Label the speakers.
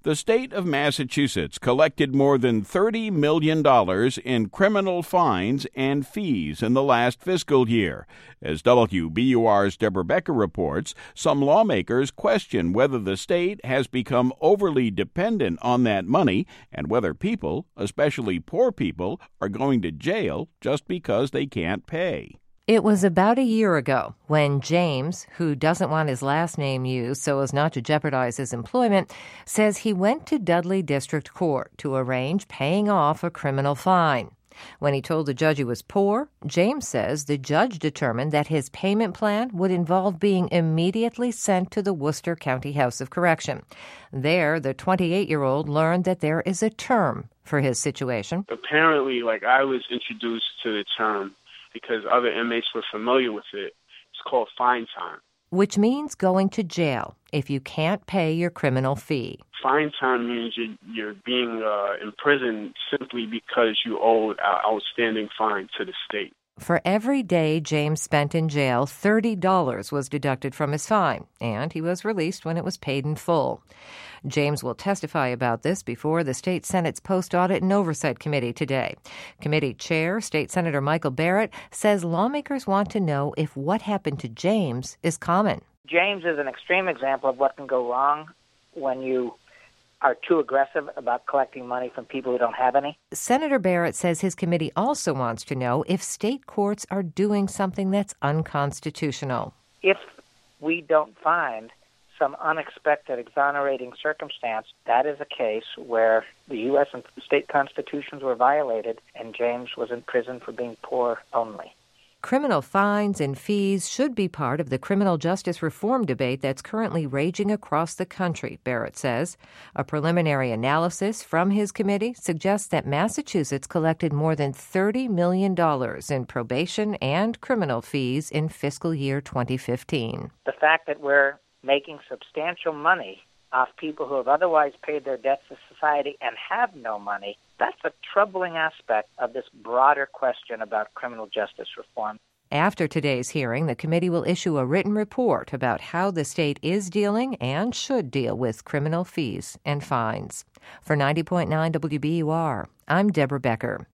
Speaker 1: The state of Massachusetts collected more than $30 million in criminal fines and fees in the last fiscal year. As WBUR's Deborah Becker reports, some lawmakers question whether the state has become overly dependent on that money and whether people, especially poor people, are going to jail just because they can't pay.
Speaker 2: It was about a year ago when James, who doesn't want his last name used so as not to jeopardize his employment, says he went to Dudley District Court to arrange paying off a criminal fine. When he told the judge he was poor, James says the judge determined that his payment plan would involve being immediately sent to the Worcester County House of Correction. There, the 28-year-old learned that there is a term for his situation.
Speaker 3: Apparently, I was introduced to the term because other inmates were familiar with it. It's called fine time.
Speaker 2: Which means going to jail if you can't pay your criminal fee.
Speaker 3: Fine time means you're being imprisoned simply because you owe an outstanding fine to the state.
Speaker 2: For every day James spent in jail, $30 was deducted from his fine, and he was released when it was paid in full. James will testify about this before the State Senate's Post-Audit and Oversight Committee today. Committee Chair, State Senator Michael Barrett, says lawmakers want to know if what happened to James is common.
Speaker 4: James is an extreme example of what can go wrong when you are too aggressive about collecting money from people who don't have any.
Speaker 2: Senator Barrett says his committee also wants to know if state courts are doing something that's unconstitutional.
Speaker 4: If we don't find some unexpected exonerating circumstance, that is a case where the U.S. and state constitutions were violated and James was in prison for being poor only.
Speaker 2: Criminal fines and fees should be part of the criminal justice reform debate that's currently raging across the country, Barrett says. A preliminary analysis from his committee suggests that Massachusetts collected more than $30 million in probation and criminal fees in fiscal year 2015.
Speaker 4: The fact that we're making substantial money off people who have otherwise paid their debts to society and have no money, that's a troubling aspect of this broader question about criminal justice reform.
Speaker 2: After today's hearing, the committee will issue a written report about how the state is dealing and should deal with criminal fees and fines. For 90.9 WBUR, I'm Deborah Becker.